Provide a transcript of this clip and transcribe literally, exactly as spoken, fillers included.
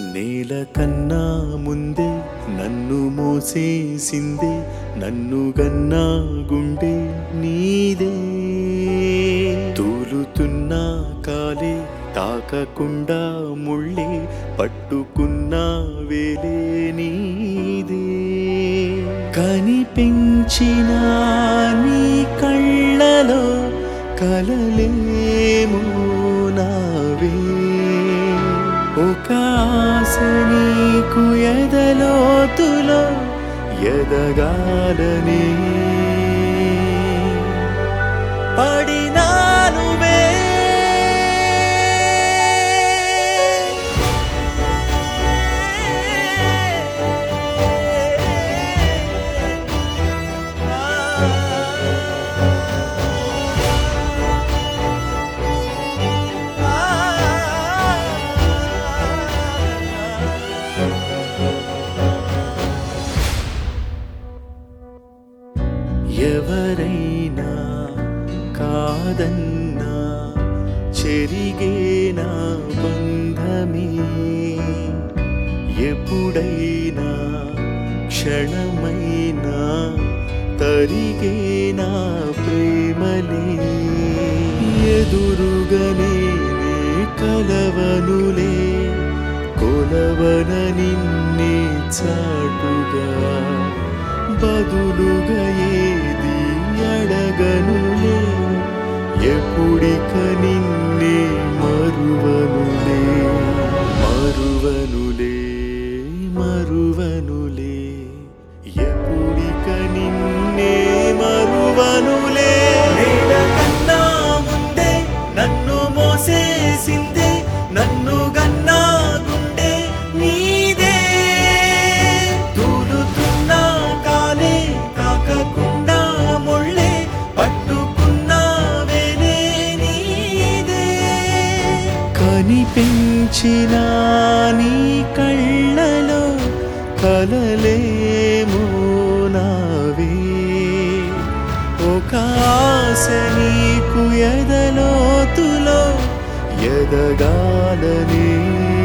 నేల కన్నా ముందే నన్ను మోసేసిందే, నన్ను గన్నా గుండె నీదే. తూలుతున్న కాలే తాకకుండా ముళ్ళే పట్టుకున్న వేలే నీదే. కనిపించిన నీ కళ్ళలో కలలేమో నావే. ఒక ఆశ నీకు ఎదలోతులో ఎదగాలని పడినానువే. ఎవరైనా కాదన్నా చెరిగేనా బంధమే. ఎప్పుడైనా క్షణమైనా తరిగేనా ప్రేమలే. ఎదురుగనే కలవనులే, కొలవన నిన్నే చాటుగా. బదులుగా ఏది అడగనులే, ఎప్పుడిక నిన్నే మరువనులే. మరువనులే మరువనులే ఎప్పుడిక నిన్నే మరువనులే. నేల కన్నా ముందే నన్ను మోసేసిందే, నన్ను గన్నా గుండె నీదే. తూలుతున్న కాలే తాకకుండా ముళ్ళే పట్టుకున్న వేలే నీదే. కనిపించిన నీ కళ్ళలో కలలేమో నావే. ఒక ఆశ నీకు ఎదలోతులో ఎదగాలని